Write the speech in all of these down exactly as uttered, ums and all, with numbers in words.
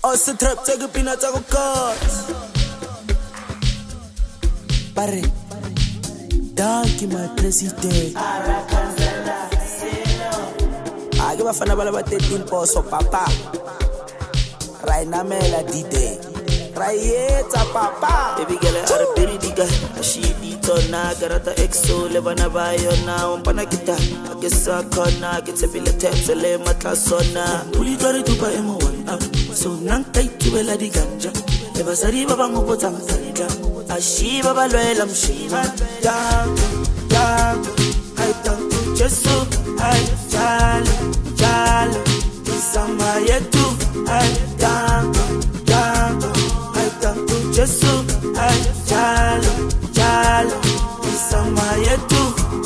Osse trap tega pina tega kos Pare Danki my president Ake bafana bala ba thirteen poso papa Raina mela D-Day Raieta papa Baby girl I are very diga She dito na garata exo Lebana bayo na Wampana kita Akesa kona Kitepile tepsele matlasona Uli dwari tupa emo one up So nankai tubela di ganja Eba sari baba ngupo tangtanga Ashi baba loela mshima Dango, dango Hai tangu jesu Hai jalo, jalo Isama yetu Hai dango, dango Hai tangu jesu Hai jalo, jalo Isama yetu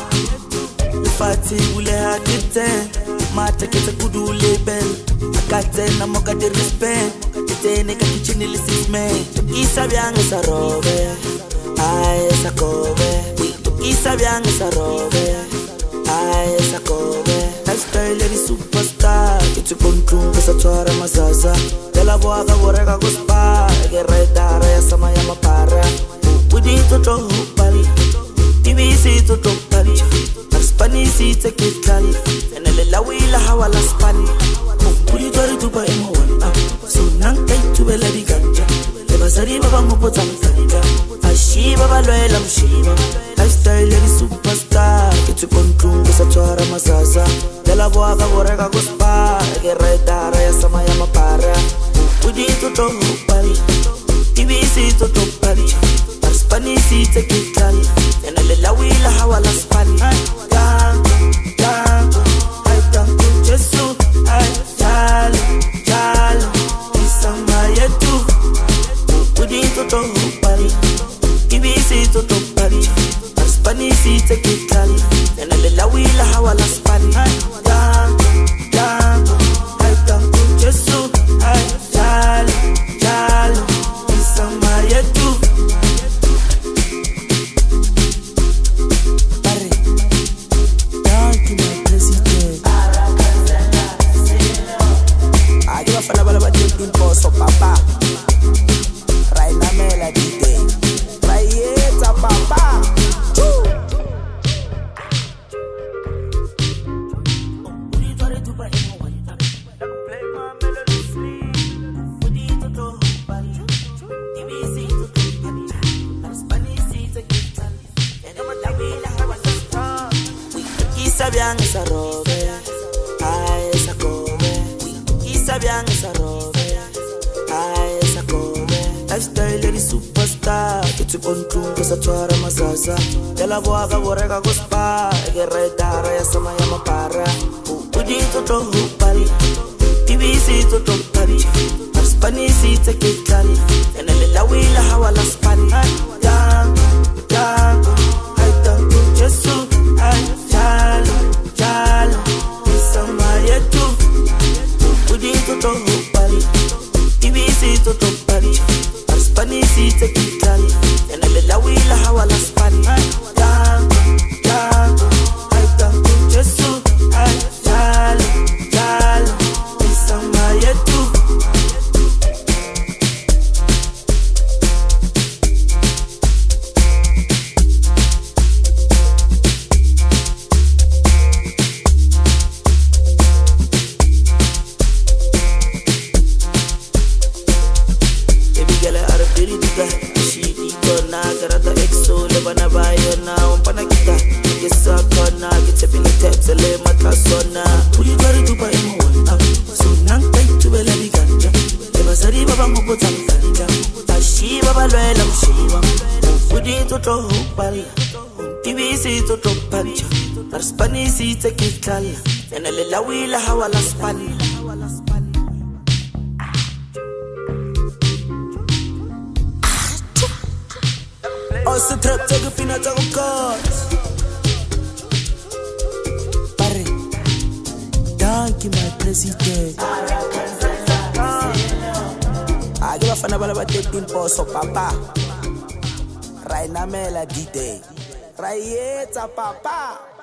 Fati ule hakite Mata kita kudu label Akate na moka de respect Kite ne kakichini lisisme Isa bianga sa robe Ay sa kobe Isa bianga sa robe Ay sa kobe Lifestyle lady superstar Kitu kontrunga sa chwara mazaza Dela boaga borega guspa Guerra etara ya sama ya mapara Udi toto hupal T V C toto pancha Spanisi take kal Enele la wila hawala span Udi dwari tupa emo one up So nankai tubela di ganja Eba sari baba ngupo tangtanga Ashi baba loela mshima Lifestyle lady superstar Kitu kontrunga sa chwara mazaza Dela boaga borega guspa Guerra etara ya sama ya mapara Udi toto hupal T V C toto pancha Spanisi take kal Enele la wila hawala span Dango, dango Hai tangu jesu Hai jalo, jalo Isama yetu Udi toto hupal T V C toto pancha Spanisi take kal Enele la wila hawala span Dango, dango Hai tangu jesu Hai jalo, jalo Isama yetu Fana bala ba thirteen poso papa Raina mela D-Day Raieta papa Udi dwari tupa emo one up Play my melody sleep Udi toto hupal T V C toto pancha Spanisi take kal Enema tabila hawa sa strong Isa biang sa robe Ay sa kobe Isa biang sa robe Ay sa kobe Lifestyle lady superstar Kitu kontrunga sa chwara mazaza Dela boaga borega guspa Guerra etara ya sama ya mapara Udi toto hupal T V C toto pancha Spanisi take kal Enele la wila hawala span Dango, dango Hai tangu jesu Hai jalo, jalo Isama yetu Udi toto hupal T V C toto pancha Spanisi take kal Enele la wila hawala span Dango, dango Hai tangu jesu Hai jalo, jalo Isama yetu Garata exo lebana bayo na Wampana kita Kesa kona Kitepile tepsele matlasona Uli dwari tupa emo one up So nankai tubela di ganja Eba sari baba ngupo tangtanga Ashi baba loela mshima Udi toto hupal T V C toto pancha Spanisi take kal Enele la wila hawala span Osse trap tega pina tega kos Pare Danki my president Ake bafana bala ba thirteen poso papa Raina mela D-Day Raieta papa